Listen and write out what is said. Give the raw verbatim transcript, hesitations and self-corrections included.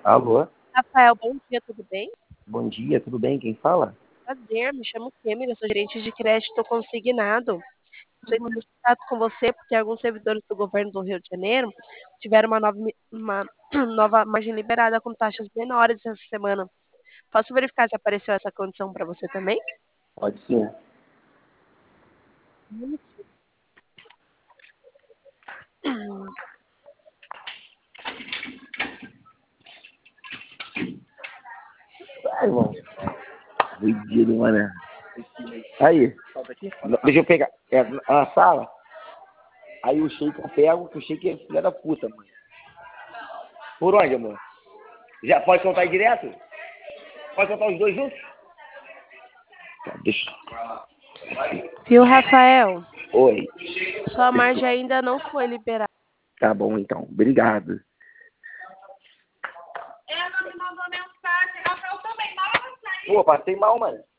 Alô? Rafael, bom dia, tudo bem? Bom dia, tudo bem? Quem fala? Prazer, me chamo Kêmera, eu sou gerente de crédito consignado. Estou entrando em contato com você porque alguns servidores do governo do Rio de Janeiro tiveram uma nova, mi- uma nova margem liberada com taxas menores essa semana. Posso verificar se apareceu essa condição para você também? Pode sim. Ai, irmão. Doideiro, mano. Aí. Deixa eu pegar. É a sala. Aí o shake eu pego, que o shake é filha da puta, mano. Por onde, amor? Já pode contar aí direto? Pode contar os dois juntos? Tá, deixa. Viu, Rafael? Oi. Sua margem ainda não foi liberada. Tá bom, então. Obrigado. Ela me mandou mensagem, Rafael também, mal Pô, passei mal, mano.